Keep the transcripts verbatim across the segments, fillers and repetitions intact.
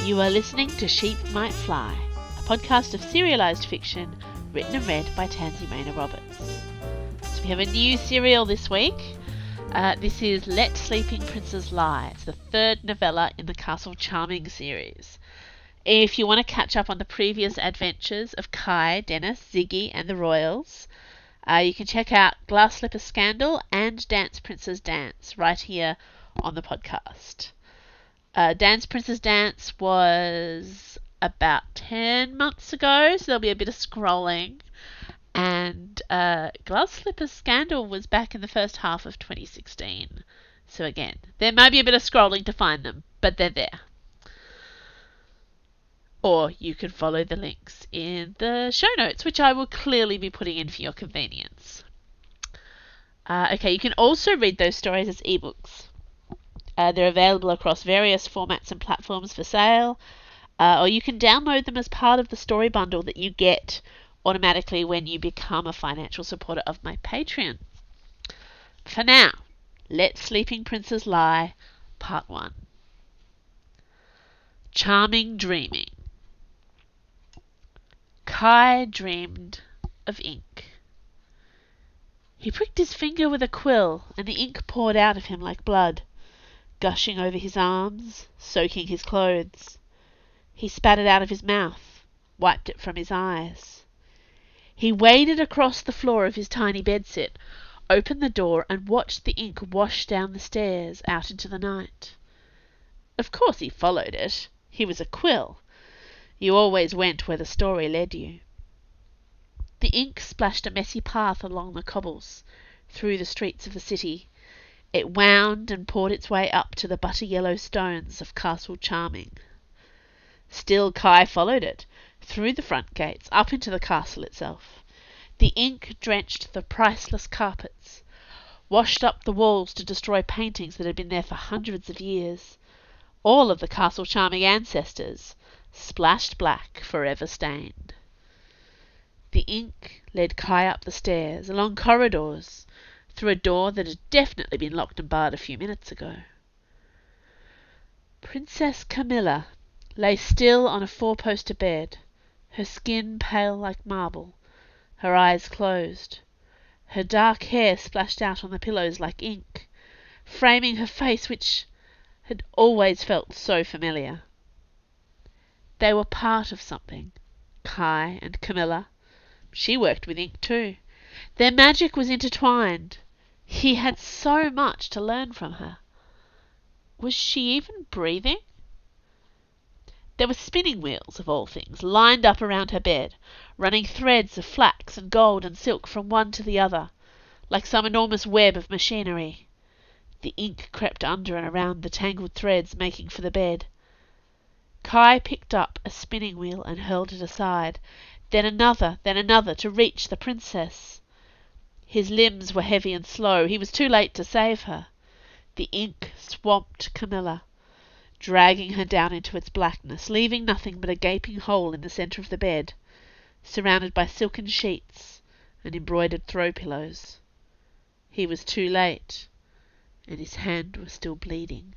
You are listening to Sheep Might Fly, a podcast of serialised fiction written and read by Tansy Rayner Roberts. So we have a new serial this week. Uh, this is Let Sleeping Princes Lie. It's the third novella in the Castle Charming series. If you want to catch up on the previous adventures of Kai, Dennis, Ziggy and the Royals, uh, you can check out Glass Slipper Scandal and Dance Prince's Dance right here on the podcast. Uh, Dance Prince's Dance was about ten months ago, so there'll be a bit of scrolling. And uh, Glass Slipper Scandal was back in the first half of twenty sixteen. So again, there may be a bit of scrolling to find them, but they're there. Or you can follow the links in the show notes, which I will clearly be putting in for your convenience. Uh, okay, you can also read those stories as ebooks. Uh, they're available across various formats and platforms for sale, uh, or you can download them as part of the story bundle that you get automatically when you become a financial supporter of my Patreon. For now, Let Sleeping Princes Lie, Part one. Charming Dreaming. Kai dreamed of ink. He pricked his finger with a quill, and the ink poured out of him like blood, gushing over his arms, soaking his clothes. He spat it out of his mouth, wiped it from his eyes. He waded across the floor of his tiny bedsit, opened the door and watched the ink wash down the stairs out into the night. Of course he followed it. He was a quill. You always went where the story led you. The ink splashed a messy path along the cobbles, through the streets of the city. It wound and poured its way up to the butter-yellow stones of Castle Charming. Still Kai followed it, through the front gates, up into the castle itself. The ink drenched the priceless carpets, washed up the walls to destroy paintings that had been there for hundreds of years. All of the Castle Charming ancestors, splashed black, forever stained. The ink led Kai up the stairs, along corridors, through a door that had definitely been locked and barred a few minutes ago. Princess Camilla lay still on a four-poster bed, her skin pale like marble, her eyes closed. Her dark hair splashed out on the pillows like ink, framing her face which had always felt so familiar. They were part of something, Kai and Camilla. She worked with ink too. Their magic was intertwined. He had so much to learn from her. Was she even breathing? There were spinning wheels, of all things, lined up around her bed, running threads of flax and gold and silk from one to the other, like some enormous web of machinery. The ink crept under and around the tangled threads, making for the bed. Kai picked up a spinning wheel and hurled it aside, then another, then another, to reach the princess. His limbs were heavy and slow. He was too late to save her. The ink swamped Camilla, dragging her down into its blackness, leaving nothing but a gaping hole in the centre of the bed, surrounded by silken sheets and embroidered throw pillows. He was too late, and his hand was still bleeding.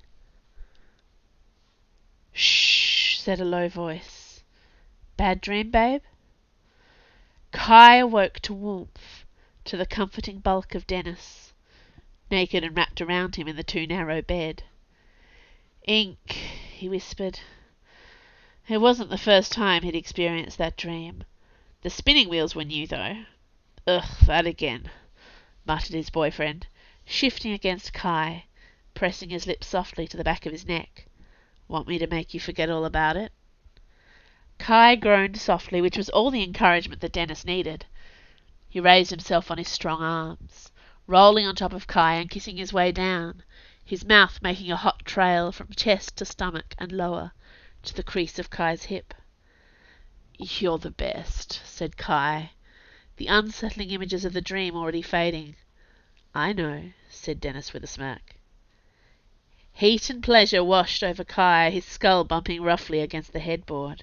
"Shh," said a low voice. "Bad dream, babe?" Kai awoke to warmth, to the comforting bulk of Dennis, naked and wrapped around him in the too narrow bed. "Ink," he whispered. It wasn't the first time he'd experienced that dream. The spinning wheels were new, though. "Ugh, that again," muttered his boyfriend, shifting against Kai, pressing his lips softly to the back of his neck. "Want me to make you forget all about it?" Kai groaned softly, which was all the encouragement that Dennis needed. He raised himself on his strong arms, rolling on top of Kai and kissing his way down, his mouth making a hot trail from chest to stomach and lower, to the crease of Kai's hip. "You're the best," said Kai, the unsettling images of the dream already fading. "I know," said Dennis with a smirk. Heat and pleasure washed over Kai, his skull bumping roughly against the headboard.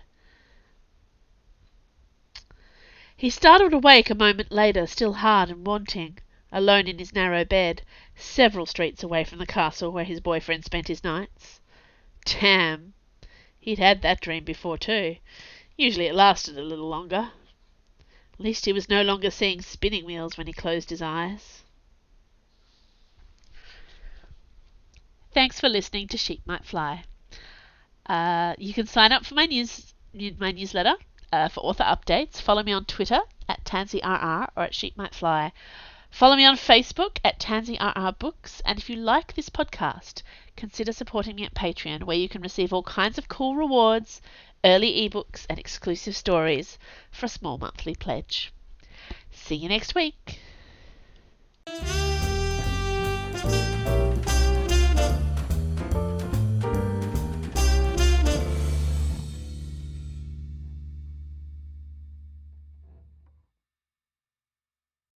He startled awake a moment later, still hard and wanting, alone in his narrow bed, several streets away from the castle where his boyfriend spent his nights. Damn! He'd had that dream before too. Usually it lasted a little longer. At least he was no longer seeing spinning wheels when he closed his eyes. Thanks for listening to Sheep Might Fly. Uh, you can sign up for my news my newsletter uh, for author updates. Follow me on Twitter at TansyRR or at Sheep Might Fly. Follow me on Facebook at TansyRR Books. And if you like this podcast, consider supporting me at Patreon, where you can receive all kinds of cool rewards, early ebooks, and exclusive stories for a small monthly pledge. See you next week.